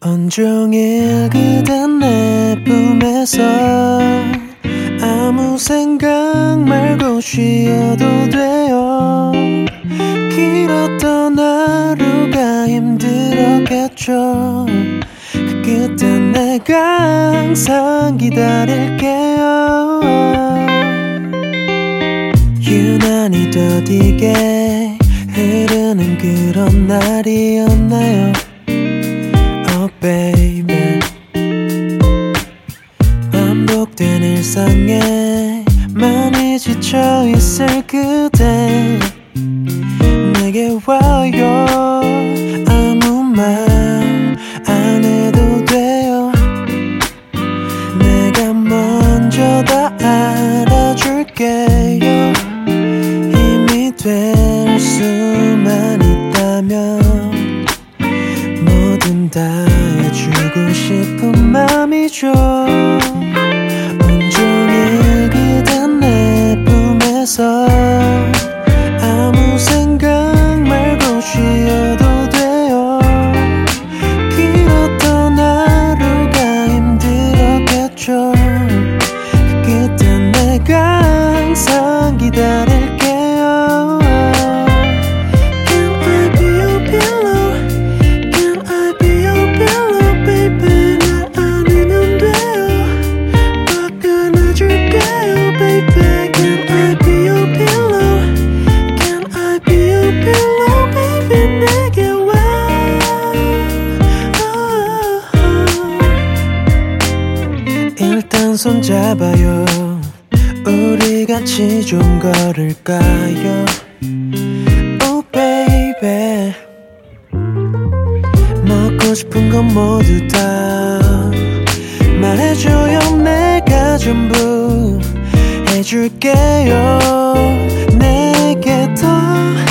온종일 그댄 내 품에서 아무 생각 말고 쉬어도 돼요. 길었던 하루가 힘들었겠죠. 그때 내가 항상 기다릴게요. 유난히 더디게 흐르는 그런 날이었나요? Oh baby, 반복된 일상에 많이 지쳐있을 그대 내게 와요. 아무 말 안 해도 돼요. 내가 먼저 다 알아줄게요. 힘이 될 수만 있다면 뭐든 다 해주고 싶은 맘이죠. 온종일 그댄 내 품에서 아무 생각 말고 쉬어도 돼요. 길었던 하루가 힘들었겠죠. 그때 내가 항상 기다릴게요. Can I be your pillow? Can I be your pillow, baby? 나 아니면 돼요. 꼭 안아줄게요, baby. Can I be your pillow? Can I be your pillow, baby? 내게 와. 일단 손잡아요. 우리 같이 좀 걸을까요? Oh baby, 먹고 싶은 건 모두 다 말해줘요. 내가 전부 해줄게요. 내게 더